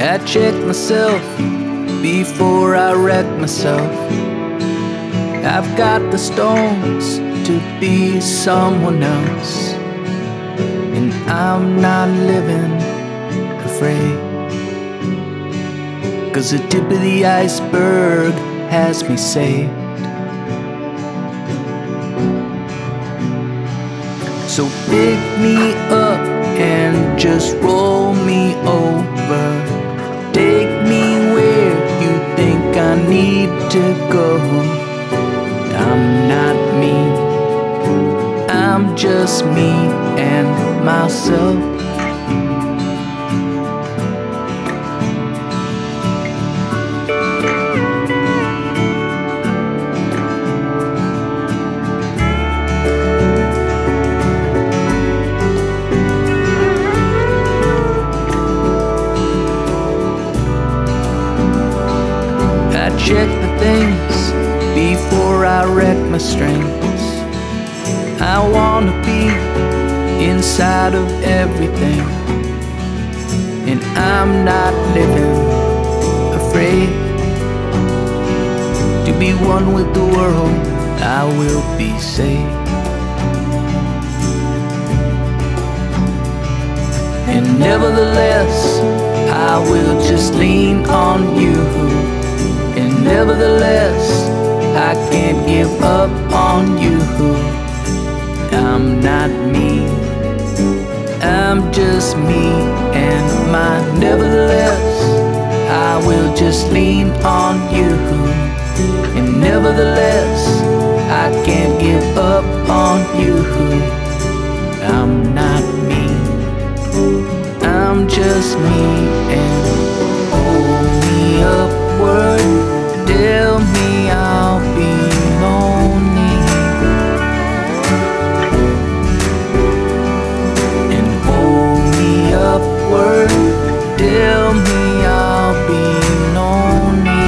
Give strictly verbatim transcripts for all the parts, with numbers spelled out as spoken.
I check myself before I wreck myself. I've got the stones to be someone else, and I'm not living afraid, 'cause the tip of the iceberg has me saved. So pick me up and just roll me over. Take me where you think I need to go. I'm not me, I'm just me and myself. I check the things before I wreck my strengths. I wanna be inside of everything, and I'm not living afraid. To be one with the world, I will be saved. And nevertheless, I will just lean on you. And nevertheless, I can't give up on you. I'm not me, I'm just me and my nevertheless. I will just lean on you. And nevertheless, I can't give up on you. I'm not me, I'm just me, and hold me upward. Tell me I'll be lonely, and hold me upward. Tell me I'll be lonely,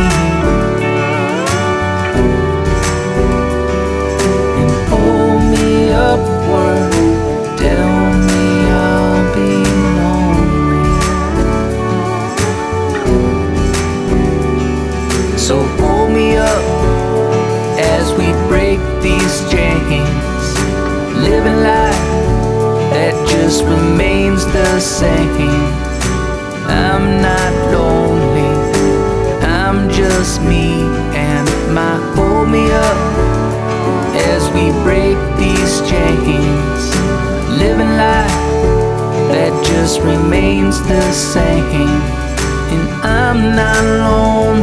and hold me upward. Tell me I'll be lonely. So hold me up as we break these chains, living life that just remains the same. I'm not lonely, I'm just me and my hold me up as we break these chains, living life that just remains the same. And I'm not lonely,